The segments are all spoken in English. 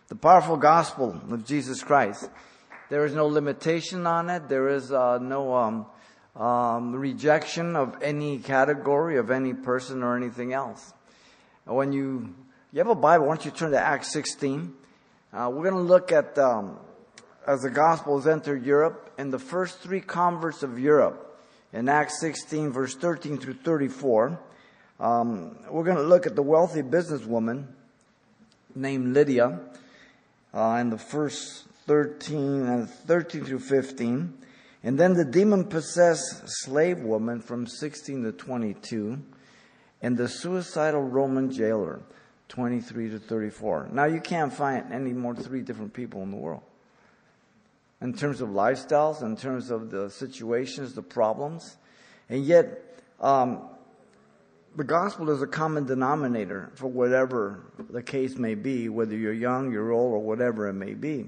The powerful gospel of Jesus Christ. There is no limitation on it. There is no rejection of any category, of any person or anything else. When you have a Bible, why don't you turn to Acts 16. We're going to look at, as the gospel has entered Europe, and the first 3 converts of Europe. In Acts 16, verse 13 through 34, we're going to look at the wealthy businesswoman named Lydia, in the first 13 through 15. And then the demon-possessed slave woman from 16 to 22. And the suicidal Roman jailer, 23 to 34. Now you can't find any more 3 different people in the world. In terms of lifestyles, in terms of the situations, the problems. And yet, the gospel is a common denominator for whatever the case may be, whether you're young, you're old, or whatever it may be.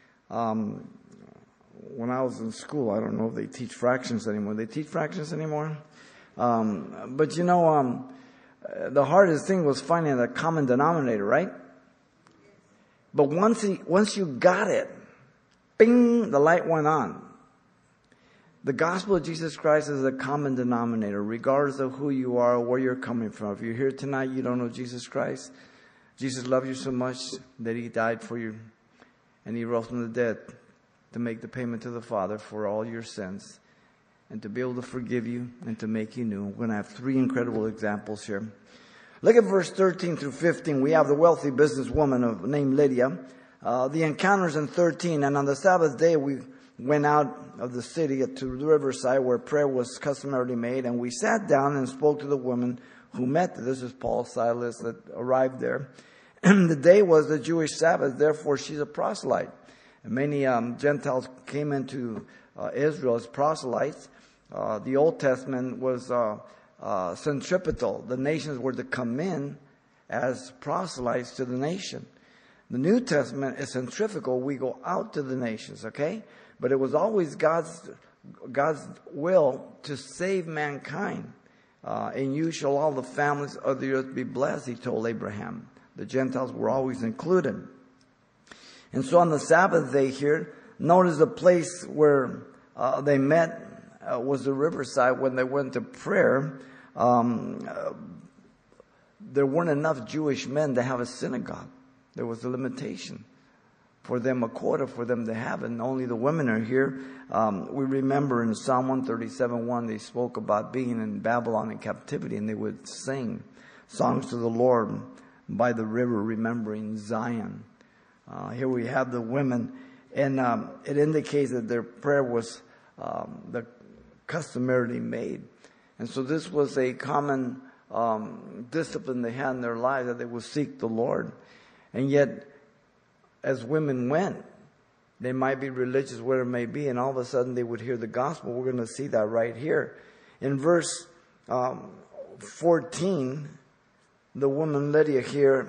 When I was in school, I don't know if they teach fractions anymore. They teach fractions anymore? But the hardest thing was finding a common denominator, right? But once you got it, bing, the light went on. The gospel of Jesus Christ is a common denominator, regardless of who you are or where you're coming from. If you're here tonight, you don't know Jesus Christ. Jesus loved you so much that He died for you, and He rose from the dead to make the payment to the Father for all your sins, and to be able to forgive you and to make you new. We're going to have 3 incredible examples here. Look at verse 13 through 15. We have the wealthy businesswoman named Lydia. The encounters in 13. And on the Sabbath day, we went out of the city to the riverside where prayer was customarily made. And we sat down and spoke to the women who met. This is Paul, Silas that arrived there. And the day was the Jewish Sabbath. Therefore, she's a proselyte. And many Gentiles came into Israel as proselytes. The Old Testament was centripetal. The nations were to come in as proselytes to the nation. The New Testament is centrifugal. We go out to the nations, okay? But it was always God's will to save mankind. In you shall all the families of the earth be blessed, He told Abraham. The Gentiles were always included. And so on the Sabbath day here, notice the place where they met was the riverside. When they went to prayer, there weren't enough Jewish men to have a synagogue. There was a limitation for them, a quota for them to have, and only the women are here. We remember in Psalm 137:1, they spoke about being in Babylon in captivity, and they would sing songs to the Lord by the river, remembering Zion. Here we have the women, and it indicates that their prayer was the customarily made. And so this was a common discipline they had in their lives, that they would seek the Lord. And yet, as women went, they might be religious, whatever it may be, and all of a sudden they would hear the gospel. We're going to see that right here. In verse 14, the woman Lydia here,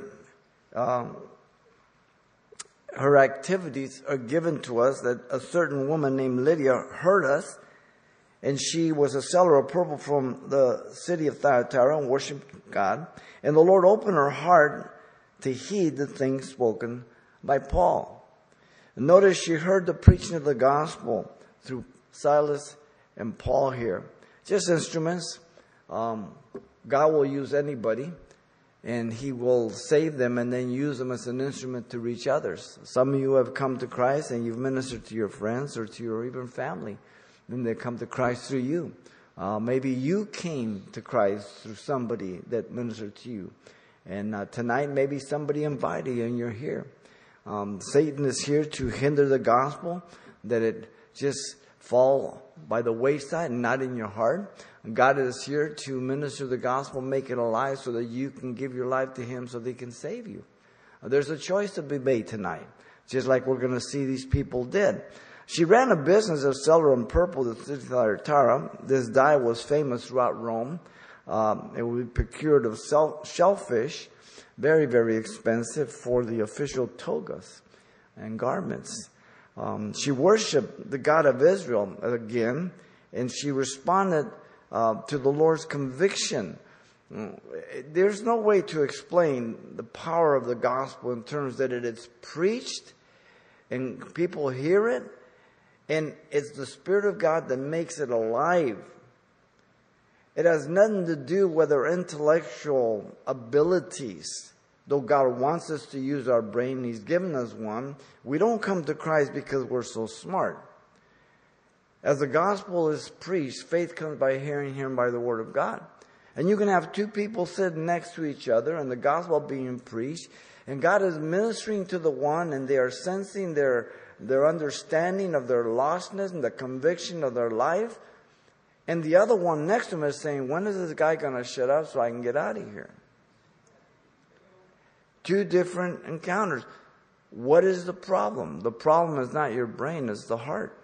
her activities are given to us, that a certain woman named Lydia heard us, and she was a seller of purple from the city of Thyatira and worshiped God. And the Lord opened her heart to heed the things spoken by Paul. Notice she heard the preaching of the gospel through Silas and Paul here. Just instruments. God will use anybody, and He will save them and then use them as an instrument to reach others. Some of you have come to Christ and you've ministered to your friends or to your even family. Then they come to Christ through you. Maybe you came to Christ through somebody that ministered to you. And tonight maybe somebody invited you and you're here. Satan is here to hinder the gospel, that it just fall by the wayside and not in your heart. God is here to minister the gospel, make it alive so that you can give your life to Him so that He can save you. There's a choice to be made tonight, just like we're going to see these people did. She ran a business of seller in purple, the city of Thyatira. This dye was famous throughout Rome. It would be procured of shellfish, very, very expensive for the official togas and garments. She worshipped the God of Israel again, and she responded to the Lord's conviction There's no way to explain the power of the gospel in terms that it is preached and people hear it, and it's the Spirit of God that makes it alive. It has nothing to do with our intellectual abilities. Though God wants us to use our brain, He's given us one. We don't come to Christ because we're so smart. As the gospel is preached, faith comes by hearing by the word of God. And you can have two people sitting next to each other and the gospel being preached, and God is ministering to the one, and they are sensing their understanding of their lostness and the conviction of their life. And the other one next to him is saying, when is this guy going to shut up so I can get out of here? Two different encounters. What is the problem? The problem is not your brain, it's the heart.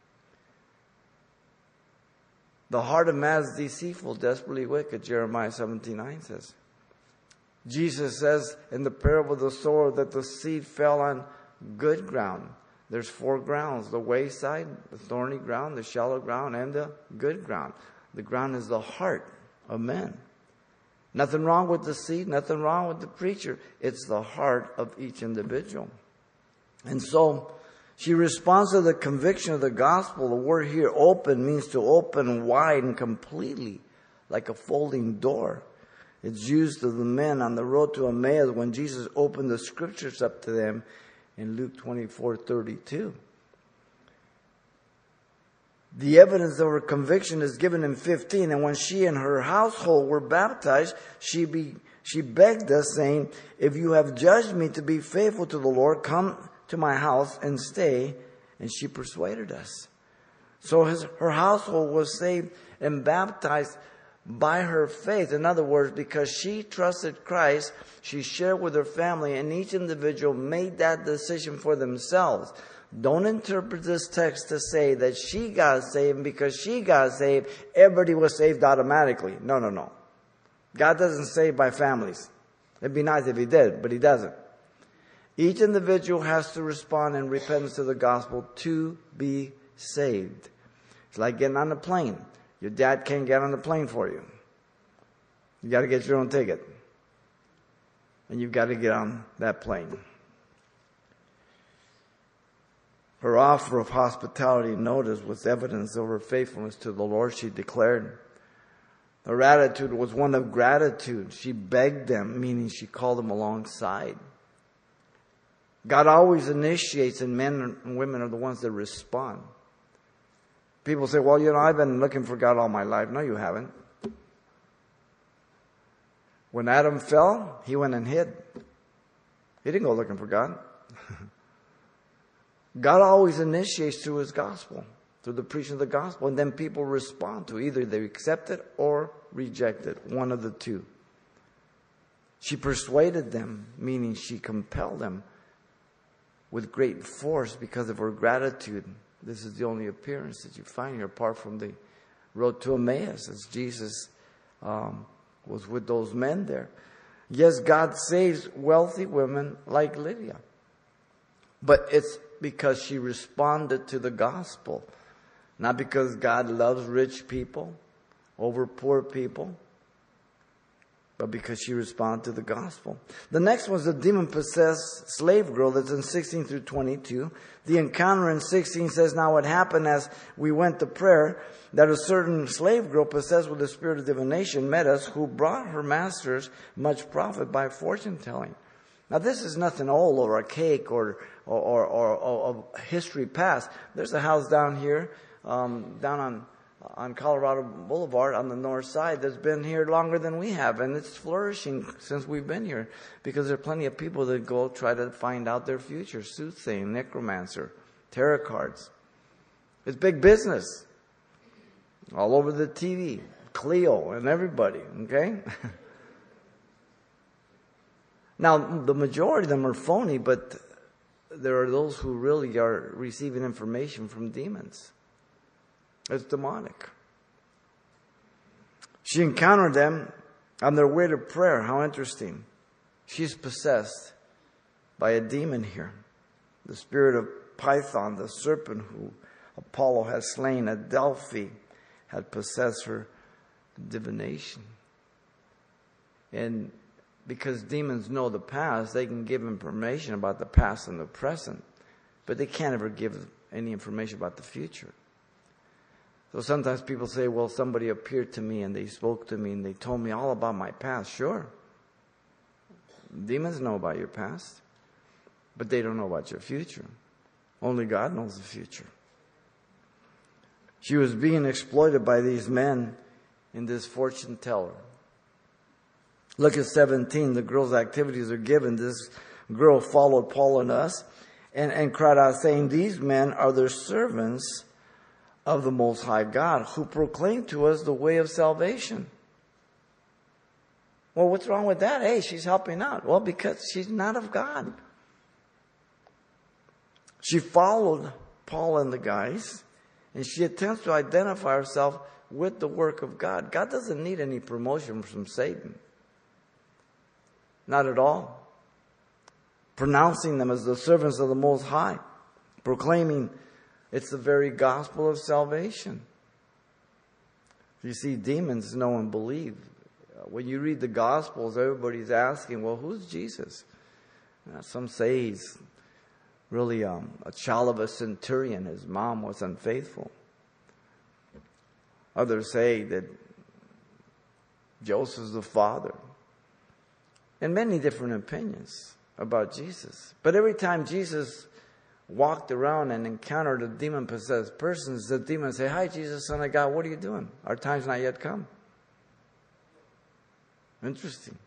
The heart of man is deceitful, desperately wicked, Jeremiah 17:9 says. Jesus says in the parable of the sower that the seed fell on good ground. There's 4 grounds: the wayside, the thorny ground, the shallow ground, and the good ground. The ground is the heart of man. Nothing wrong with the seed, nothing wrong with the preacher. It's the heart of each individual. And so she responds to the conviction of the gospel. The word here, open, means to open wide and completely, like a folding door. It's used to the men on the road to Emmaus when Jesus opened the scriptures up to them in Luke 24:32. The evidence of her conviction is given in 15. And when she and her household were baptized, she begged us, saying, if you have judged me to be faithful to the Lord, come to my house and stay. And she persuaded us. So her household was saved and baptized by her faith. In other words, because she trusted Christ, she shared with her family, and each individual made that decision for themselves. Don't interpret this text to say that she got saved, and because she got saved, everybody was saved automatically. No. God doesn't save by families. It'd be nice if He did, but He doesn't. Each individual has to respond in repentance to the gospel to be saved. It's like getting on a plane. Your dad can't get on the plane for you. You got to get your own ticket. And you've got to get on that plane. Her offer of hospitality, notice, was evidence of her faithfulness to the Lord. She declared. Her attitude was one of gratitude. She begged them, meaning she called them alongside. God always initiates, and men and women are the ones that respond. People say, well, I've been looking for God all my life. No, you haven't. When Adam fell, he went and hid. He didn't go looking for God. God always initiates through His gospel, through the preaching of the gospel, and then people respond to it. Either they accept it or reject it, one of the two. She persuaded them, meaning she compelled them with great force because of her gratitude. This is the only appearance that you find here apart from the road to Emmaus, as Jesus was with those men there. Yes, God saves wealthy women like Lydia. But it's because she responded to the gospel. Not because God loves rich people over poor people, but because she responded to the gospel. The next was the demon-possessed slave girl that's in 16 through 22. The encounter in 16 says, now it happened as we went to prayer that a certain slave girl possessed with the spirit of divination met us, who brought her masters much profit by fortune telling. Now this is nothing old or archaic or history past. There's a house down here, down on Colorado Boulevard on the north side that's been here longer than we have, and it's flourishing since we've been here because there are plenty of people that go try to find out their future, soothsaying, necromancer, tarot cards. It's big business all over the TV, Cleo and everybody, okay? Now, the majority of them are phony, but there are those who really are receiving information from demons. It's demonic. She encountered them on their way to prayer. How interesting. She's possessed by a demon here. The spirit of Python, the serpent who Apollo had slain at Delphi, had possessed her divination. And because demons know the past, they can give information about the past and the present, but they can't ever give any information about the future. So sometimes people say, well, somebody appeared to me and they spoke to me and they told me all about my past. Sure. Demons know about your past, but they don't know about your future. Only God knows the future. She was being exploited by these men in this fortune teller. Look at 17. The girl's activities are given. This girl followed Paul and us and cried out, saying, these men are the servants of the Most High God, who proclaim to us the way of salvation. Well, what's wrong with that? Hey, she's helping out. Well, because she's not of God. She followed Paul and the guys, and she attempts to identify herself with the work of God. God doesn't need any promotion from Satan. Not at all. Pronouncing them as the servants of the Most High, proclaiming it's the very gospel of salvation. You see, demons know and believe. When you read the Gospels, everybody's asking, well, who's Jesus? Some say he's really a child of a centurion. His mom was unfaithful. Others say that Joseph's the father. And many different opinions about Jesus. But every time Jesus walked around and encountered a demon-possessed person, the demons say, hi, Jesus, Son of God, what are you doing? Our time's not yet come. Interesting.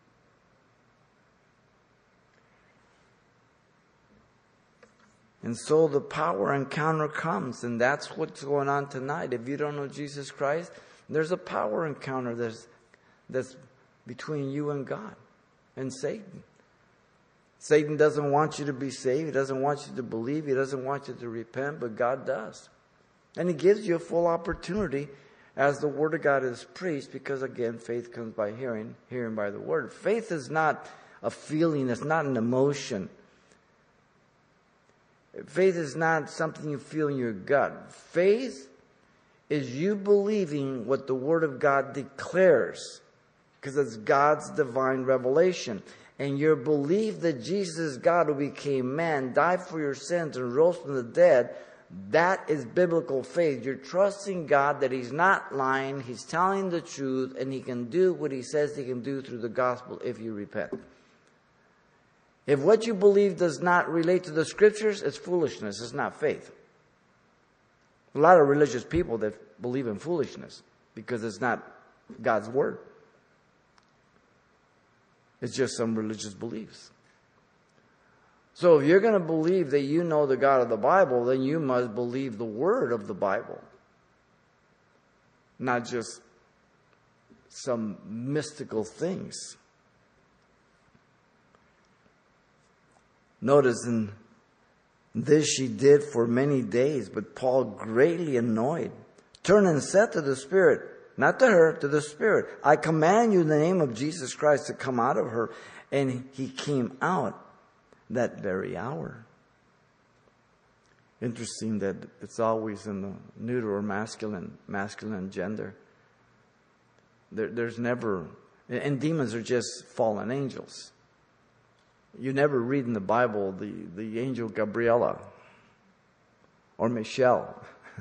And so the power encounter comes, and that's what's going on tonight. If you don't know Jesus Christ, there's a power encounter that's between you and God and Satan. Satan doesn't want you to be saved. He doesn't want you to believe. He doesn't want you to repent, but God does. And He gives you a full opportunity as the Word of God is preached, because again, faith comes by hearing, hearing by the Word. Faith is not a feeling. It's not an emotion. Faith is not something you feel in your gut. Faith is you believing what the Word of God declares, because it's God's divine revelation. And your belief that Jesus is God who became man, died for your sins, and rose from the dead, that is biblical faith. You're trusting God that He's not lying, He's telling the truth, and He can do what He says He can do through the gospel if you repent. If what you believe does not relate to the Scriptures, it's foolishness. It's not faith. A lot of religious people that believe in foolishness because it's not God's Word. It's just some religious beliefs. So if you're going to believe that you know the God of the Bible, then you must believe the Word of the Bible. Not just some mystical things. Notice in this she did for many days, but Paul, greatly annoyed, turned and said to the Spirit, not to her, to the Spirit, I command you in the name of Jesus Christ to come out of her. And he came out that very hour. Interesting that it's always in the neuter or masculine gender. There's never, and demons are just fallen angels. You never read in the Bible the angel Gabriela or Michelle,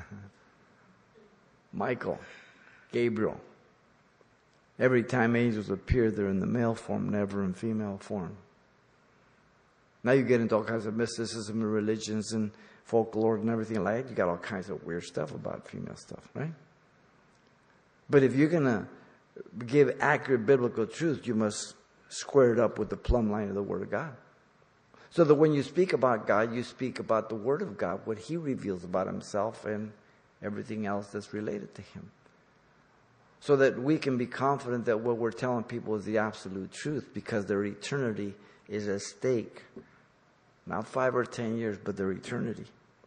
Michael, Gabriel. Every time angels appear, they're in the male form, never in female form. Now you get into all kinds of mysticism and religions and folklore and everything like that. You got all kinds of weird stuff about female stuff, right? But if you're going to give accurate biblical truth, you must square it up with the plumb line of the Word of God. So that when you speak about God, you speak about the Word of God, what He reveals about Himself and everything else that's related to Him. So that we can be confident that what we're telling people is the absolute truth, because their eternity is at stake. Not 5 or 10 years, but their eternity.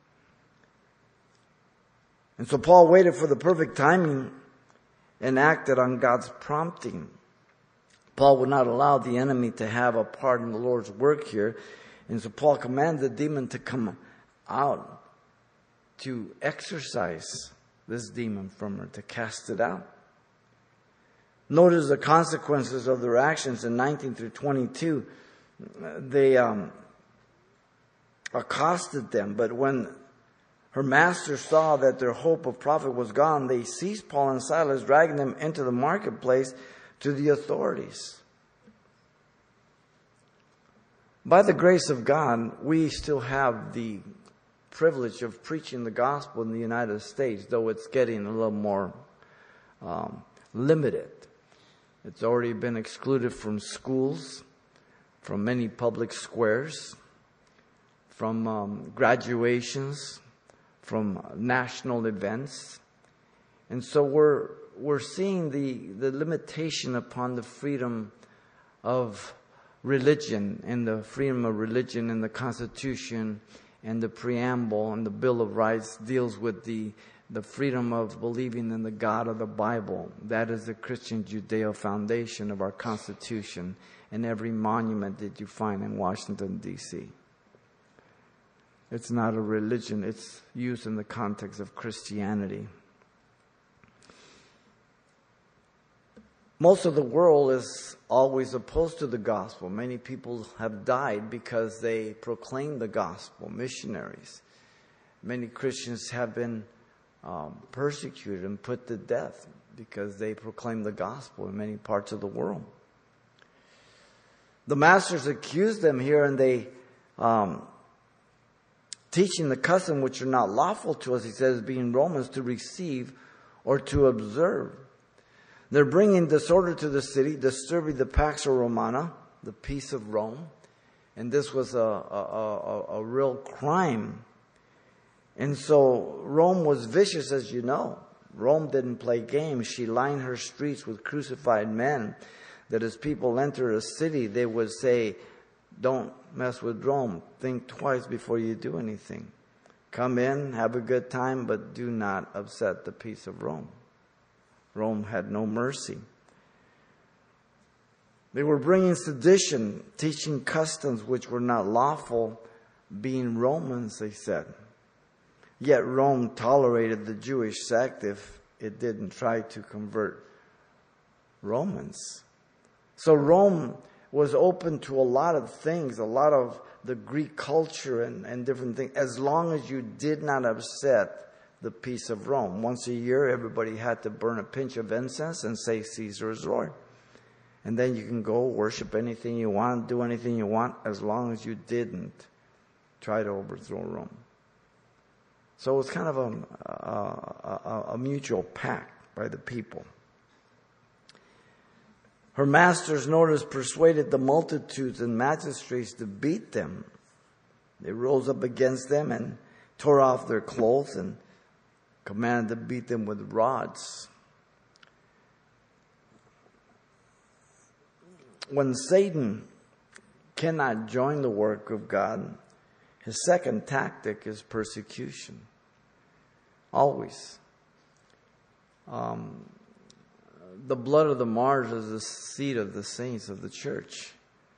And so Paul waited for the perfect timing and acted on God's prompting. Paul would not allow the enemy to have a part in the Lord's work here. And so Paul commanded the demon to come out, to exorcise this demon from her, to cast it out. Notice the consequences of their actions in 19 through 22. They accosted them, but when her master saw that their hope of profit was gone, they seized Paul and Silas, dragging them into the marketplace to the authorities. By the grace of God, we still have the privilege of preaching the gospel in the United States, though it's getting a little more limited. It's already been excluded from schools, from many public squares, from graduations, from national events. And so we're seeing the limitation upon the freedom of religion, and the freedom of religion in the Constitution and the preamble and the Bill of Rights deals with the freedom of believing in the God of the Bible. That is the Christian Judeo foundation of our Constitution and every monument that you find in Washington, D.C. It's not a religion. It's used in the context of Christianity. Most of the world is always opposed to the gospel. Many people have died because they proclaim the gospel, missionaries. Many Christians have been persecuted and put to death because they proclaim the gospel in many parts of the world. The masters accuse them here, and they teaching the custom which are not lawful to us, he says, being Romans, to receive or to observe. They're bringing disorder to the city, disturbing the Pax Romana, the peace of Rome. And this was a real crime. And so Rome was vicious, as you know. Rome didn't play games. She lined her streets with crucified men, that as people enter a city, they would say, don't mess with Rome. Think twice before you do anything. Come in, have a good time, but do not upset the peace of Rome. Rome had no mercy. They were bringing sedition, teaching customs which were not lawful, being Romans, they said. Yet Rome tolerated the Jewish sect if it didn't try to convert Romans. So Rome was open to a lot of things, a lot of the Greek culture and different things, as long as you did not upset the peace of Rome. Once a year, everybody had to burn a pinch of incense and say, Caesar is Lord. And then you can go worship anything you want, do anything you want, as long as you didn't try to overthrow Rome. So it was kind of a mutual pact by the people. Her masters, notice, persuaded the multitudes and magistrates to beat them. They rose up against them and tore off their clothes and commanded to beat them with rods. When Satan cannot join the work of God, his second tactic is persecution. Always. The blood of the martyrs is the seed of the saints of the church.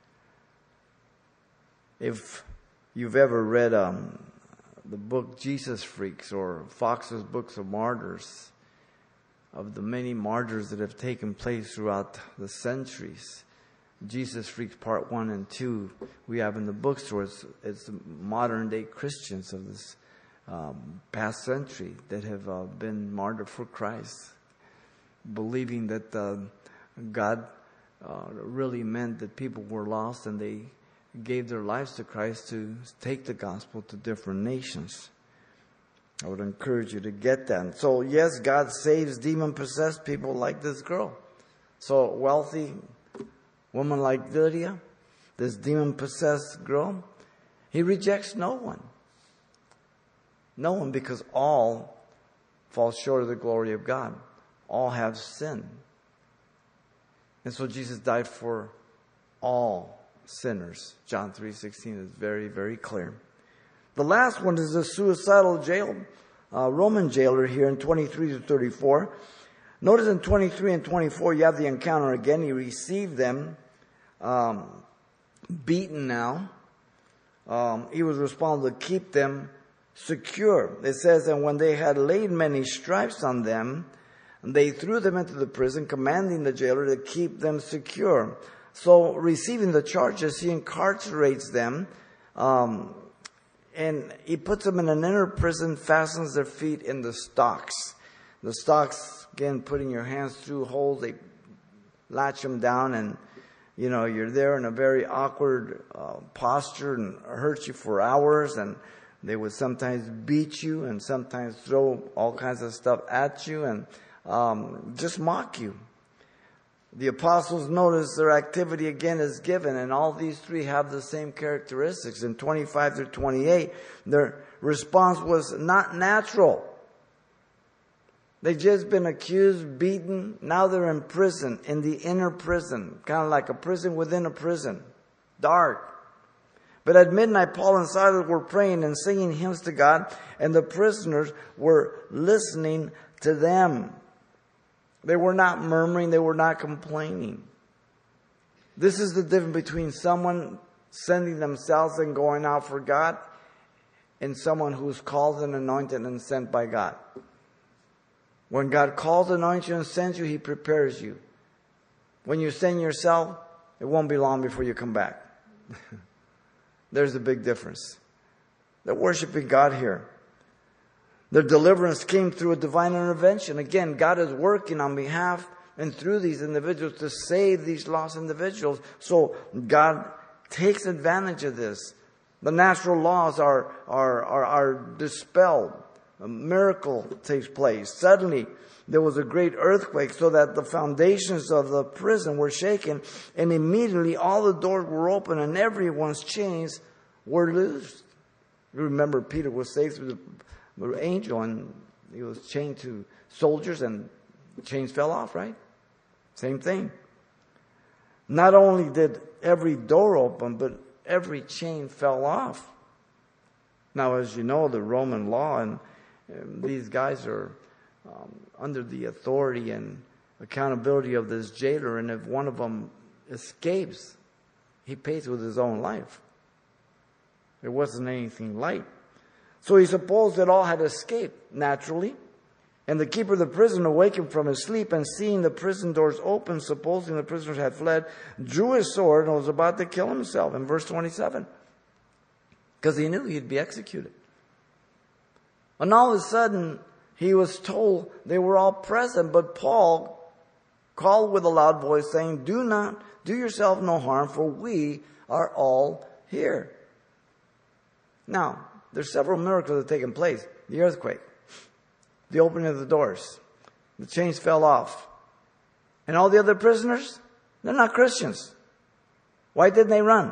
If you've ever read the book Jesus Freaks or Fox's Books of Martyrs, of the many martyrs that have taken place throughout the centuries, Jesus Freaks Part 1 and 2 we have in the bookstore. It's modern day Christians of this past century that have been martyred for Christ, believing that God really meant that people were lost and they gave their lives to Christ to take the gospel to different nations. I would encourage you to get that. So yes, God saves demon-possessed people like this girl. So wealthy woman like Lydia, this demon-possessed girl, he rejects no one. No one, because all fall short of the glory of God. All have sinned. And so Jesus died for all sinners. John 3:16 is very, very clear. The last one is the suicidal Roman jailer here in 23 to 34. Notice in 23 and 24 you have the encounter again. He received them beaten now. He was responsible to keep them secure. It says, and when they had laid many stripes on them, They threw them into the prison, commanding the jailer to keep them secure. So receiving the charges, he incarcerates them, and he puts them in an inner prison, fastens their feet in the stocks. The stocks, again, putting your hands through holes, they latch them down, and you're there in a very awkward posture, and it hurts you for hours, and they would sometimes beat you and sometimes throw all kinds of stuff at you and just mock you. The apostles notice their activity again is given, and all these three have the same characteristics. In 25 through 28, their response was not natural. They've just been accused, beaten. Now they're in prison, in the inner prison, kind of like a prison within a prison, dark. But at midnight, Paul and Silas were praying and singing hymns to God, and the prisoners were listening to them. They were not murmuring. They were not complaining. This is the difference between someone sending themselves and going out for God and someone who's called and anointed and sent by God. When God calls, anoints you, and sends you, He prepares you. When you send yourself, it won't be long before you come back. There's a big difference. They're worshiping God here. Their deliverance came through a divine intervention. Again, God is working on behalf and through these individuals to save these lost individuals. So God takes advantage of this. The natural laws are dispelled. A miracle takes place. Suddenly, there was a great earthquake so that the foundations of the prison were shaken, and immediately all the doors were open and everyone's chains were loosed. You remember Peter was saved through the angel, and he was chained to soldiers and the chains fell off, right? Same thing. Not only did every door open, but every chain fell off. Now, as you know, the Roman law, and these guys are under the authority and accountability of this jailer, and if one of them escapes, he pays with his own life. It wasn't anything light. So he supposed that all had escaped naturally. And the keeper of the prison, awakened from his sleep and seeing the prison doors open, supposing the prisoners had fled, drew his sword and was about to kill himself in verse 27. Because he knew he'd be executed. And all of a sudden, he was told they were all present, but Paul called with a loud voice, saying, do yourself no harm, for we are all here. Now, there's several miracles that have taken place. The earthquake, the opening of the doors, the chains fell off. And all the other prisoners, they're not Christians. Why didn't they run?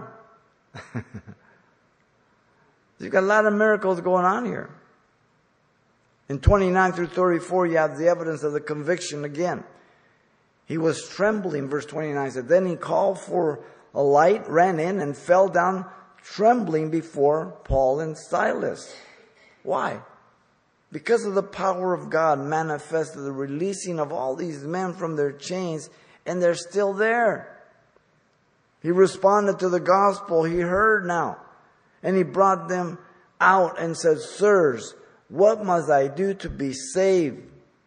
You've got a lot of miracles going on here. In 29 through 34, you have the evidence of the conviction again. He was trembling, verse 29 said. Then he called for a light, ran in, and fell down trembling before Paul and Silas. Why? Because of the power of God manifested, the releasing of all these men from their chains, and they're still there. He responded to the gospel he heard now, and he brought them out and said, Sirs, what must I do to be saved?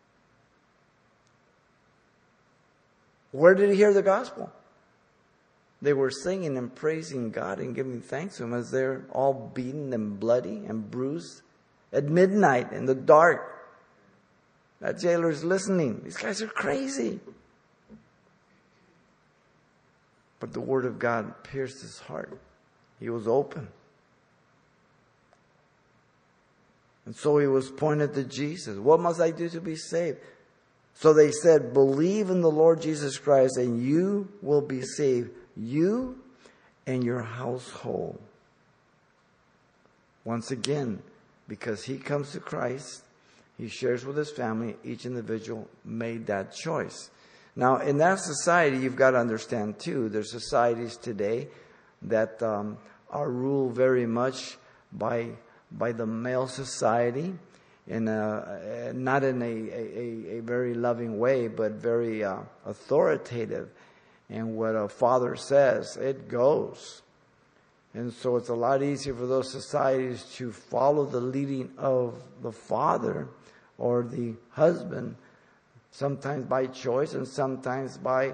Where did he hear the gospel? They were singing and praising God and giving thanks to Him as they're all beaten and bloody and bruised at midnight in the dark. That jailer's listening. These guys are crazy. But the Word of God pierced his heart. He was open. And so he was pointed to Jesus. What must I do to be saved? So they said, believe in the Lord Jesus Christ and you will be saved. You and your household. Once again, because he comes to Christ, he shares with his family, each individual made that choice. Now, in that society, you've got to understand too, there's societies today that are ruled very much by the male society, in not in a very loving way, but very authoritative. And what a father says, it goes. And so it's a lot easier for those societies to follow the leading of the father or the husband Sometimes by choice and sometimes by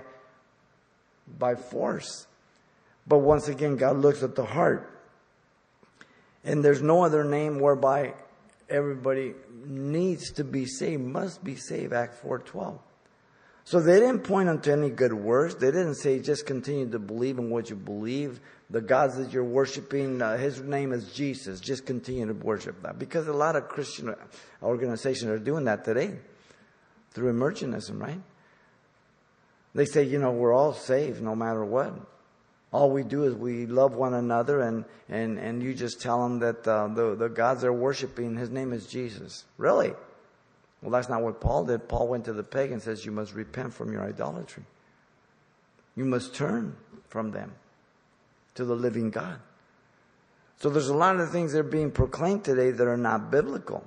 force. But once again, God looks at the heart. And there's no other name whereby everybody needs to be saved, must be saved, Acts 4:12. So they didn't point unto any good works. They didn't say just continue to believe in what you believe. The gods that you're worshiping, his name is Jesus. Just continue to worship that. Because a lot of Christian organizations are doing that today through emergentism, right? They say, we're all saved no matter what. All we do is we love one another, and you just tell them that the gods they're worshiping, his name is Jesus. Really? Well, that's not what Paul did. Paul went to the pagans and says, you must repent from your idolatry. You must turn from them to the living God. So there's a lot of things that are being proclaimed today that are not biblical.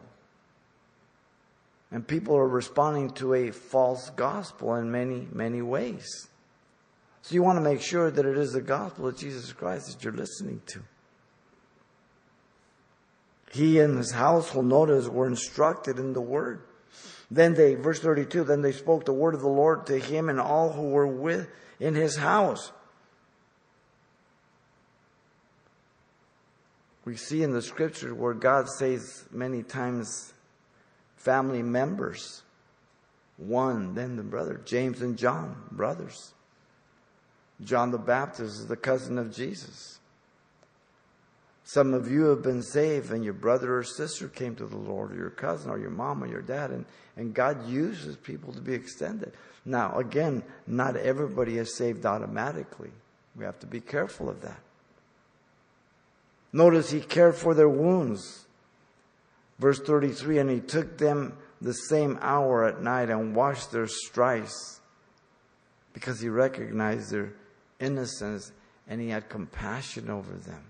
And people are responding to a false gospel in many, many ways. So you want to make sure that it is the gospel of Jesus Christ that you're listening to. He and his household, notice, were instructed in the word. Then verse 32, then they spoke the word of the Lord to him and all who were in his house. We see in the scriptures where God says many times family members. One, then the brother. James and John, brothers. John the Baptist is the cousin of Jesus. Some of you have been saved and your brother or sister came to the Lord, or your cousin or your mom or your dad, and God uses people to be extended. Now, again, not everybody is saved automatically. We have to be careful of that. Notice he cared for their wounds. Verse 33, and he took them the same hour at night and washed their stripes, because he recognized their innocence and he had compassion over them.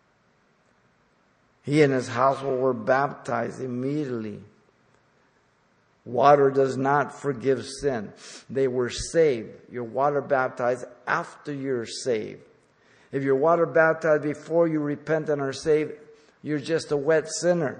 He and his household were baptized immediately. Water does not forgive sin. They were saved. You're water baptized after you're saved. If you're water baptized before you repent and are saved, you're just a wet sinner.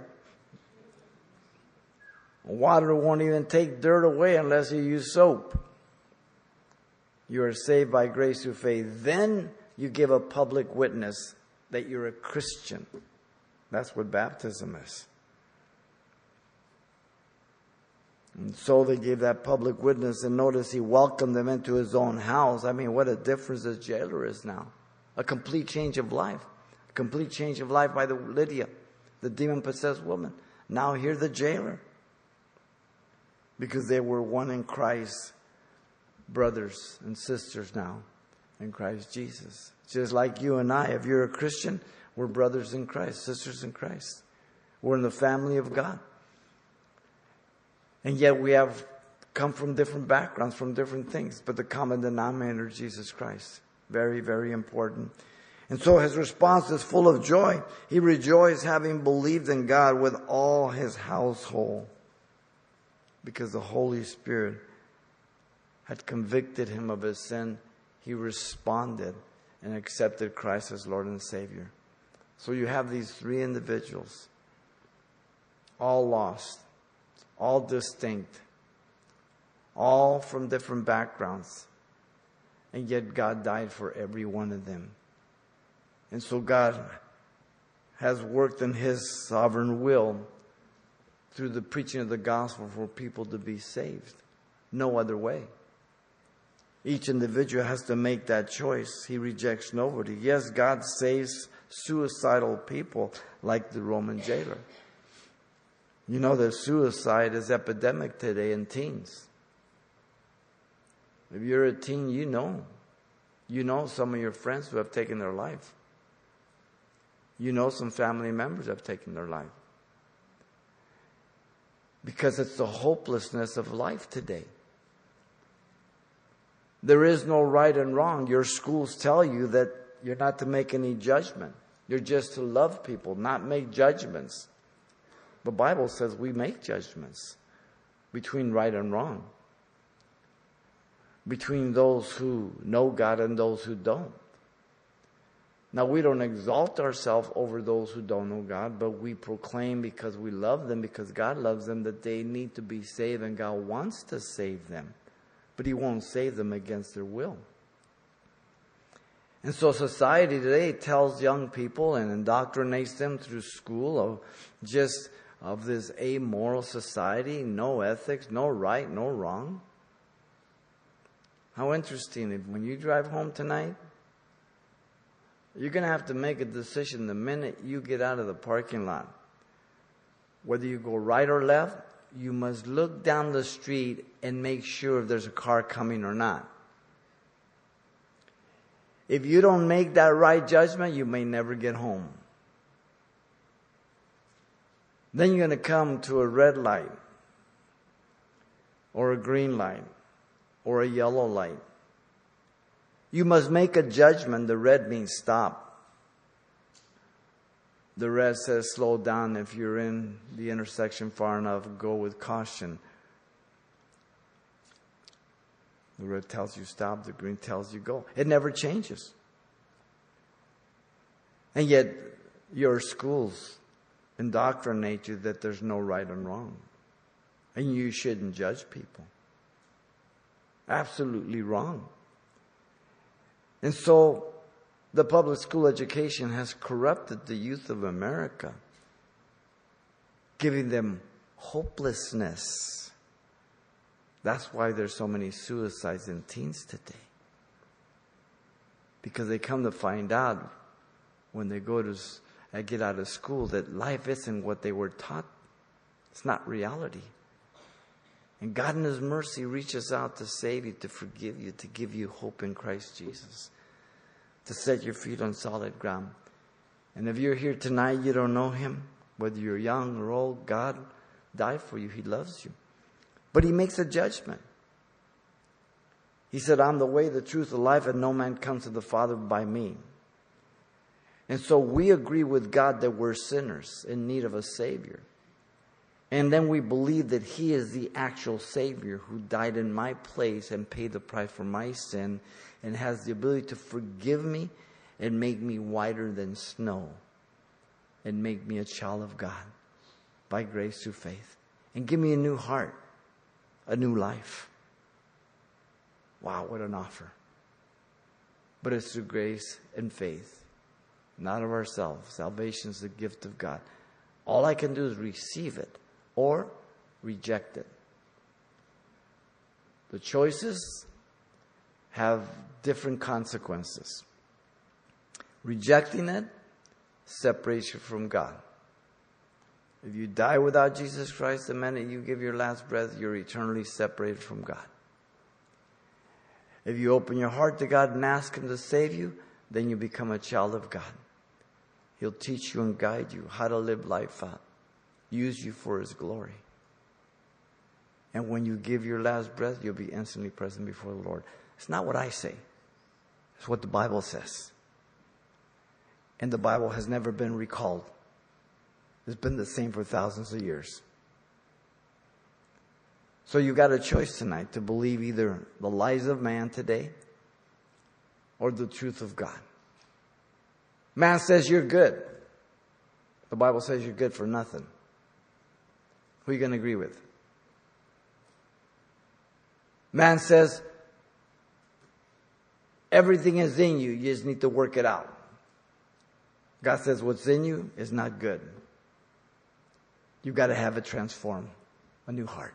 Water won't even take dirt away unless you use soap. You are saved by grace through faith. Then you give a public witness that you're a Christian. That's what baptism is. And so they gave that public witness, and notice he welcomed them into his own house. I mean, what a difference this jailer is now. A complete change of life. A complete change of life by the Lydia, the demon-possessed woman. Now here the jailer. Because they were one in Christ, brothers and sisters now in Christ Jesus. Just like you and I, if you're a Christian, we're brothers in Christ, sisters in Christ. We're in the family of God. And yet we have come from different backgrounds, from different things. But the common denominator is Jesus Christ. Very, very important. And so his response is full of joy. He rejoiced having believed in God with all his household, because the Holy Spirit had convicted him of his sin. He responded and accepted Christ as Lord and Savior. So you have these three individuals, all lost, all distinct, all from different backgrounds. And yet God died for every one of them. And so God has worked in his sovereign will through the preaching of the gospel for people to be saved. No other way. Each individual has to make that choice. He rejects nobody. Yes, God saves suicidal people like the Roman jailer. You know that suicide is epidemic today in teens. If you're a teen, you know some of your friends who have taken their life. You know some family members have taken their life. Because it's the hopelessness of life today. There is no right and wrong. Your schools tell you that you're not to make any judgment. You're just to love people, not make judgments. The Bible says we make judgments between right and wrong, between those who know God and those who don't. Now, we don't exalt ourselves over those who don't know God, but we proclaim because we love them, because God loves them, that they need to be saved, and God wants to save them. But He won't save them against their will. And so society today tells young people and indoctrinates them through school of this amoral society, no ethics, no right, no wrong. How interesting. When you drive home tonight, you're going to have to make a decision the minute you get out of the parking lot. Whether you go right or left, you must look down the street and make sure if there's a car coming or not. If you don't make that right judgment, you may never get home. Then you're going to come to a red light, or a green light, or a yellow light. You must make a judgment. The red means stop. The red says slow down. If you're in the intersection far enough, go with caution. The red tells you stop. The green tells you go. It never changes. And yet, your schools indoctrinate you that there's no right and wrong. And you shouldn't judge people. Absolutely wrong. And so, the public school education has corrupted the youth of America, giving them hopelessness. That's why there's so many suicides in teens today. Because they come to find out when they get out of school that life isn't what they were taught. It's not reality. And God in His mercy reaches out to save you, to forgive you, to give you hope in Christ Jesus, to set your feet on solid ground. And if you're here tonight, you don't know Him, whether you're young or old, God died for you. He loves you. But He makes a judgment. He said, I'm the way, the truth, the life, and no man comes to the Father by me. And so we agree with God that we're sinners in need of a Savior. And then we believe that He is the actual Savior who died in my place and paid the price for my sin and has the ability to forgive me and make me whiter than snow and make me a child of God by grace through faith and give me a new heart, a new life. Wow, what an offer. But it's through grace and faith, not of ourselves. Salvation is the gift of God. All I can do is receive it or reject it. The choices have different consequences. Rejecting it separates you from God. If you die without Jesus Christ, the minute you give your last breath, you're eternally separated from God. If you open your heart to God and ask Him to save you, then you become a child of God. He'll teach you and guide you how to live life out. Use you for His glory. And when you give your last breath, you'll be instantly present before the Lord. It's not what I say. It's what the Bible says. And the Bible has never been recalled. It's been the same for thousands of years. So you got a choice tonight to believe either the lies of man today or the truth of God. Man says you're good. The Bible says you're good for nothing. Who are you going to agree with? Man says everything is in you. You just need to work it out. God says what's in you is not good. You've got to have it transformed. A new heart.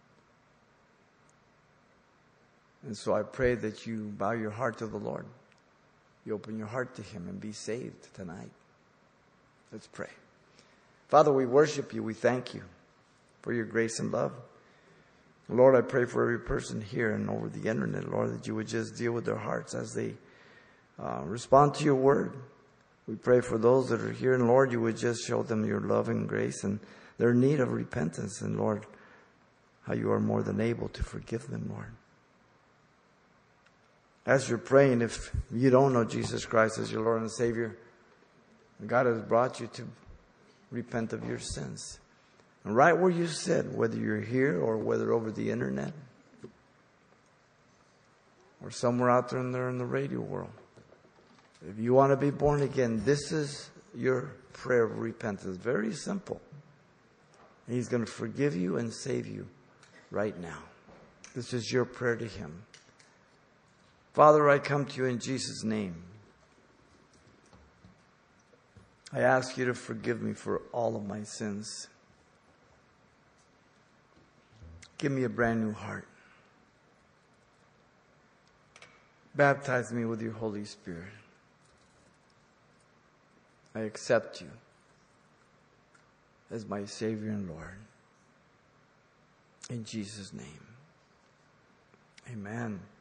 And so I pray that you bow your heart to the Lord. You open your heart to Him and be saved tonight. Let's pray. Father, we worship You. We thank You for Your grace and love. Lord, I pray for every person here and over the internet, Lord, that You would just deal with their hearts as they respond to Your word. We pray for those that are here, and Lord, You would just show them Your love and grace and their need of repentance. And Lord, how You are more than able to forgive them, Lord. As you're praying, if you don't know Jesus Christ as your Lord and Savior, God has brought you to repent of your sins. And right where you sit, whether you're here or whether over the internet or somewhere out there in the radio world, If you want to be born again, this is your prayer of repentance. Very simple. He's going to forgive you and save you right now. This is your prayer to Him. Father, I come to you in Jesus' name. I ask you to forgive me for all of my sins. Give me a brand new heart. Baptize me with your Holy Spirit. I accept you as my Savior and Lord. In Jesus' name. Amen.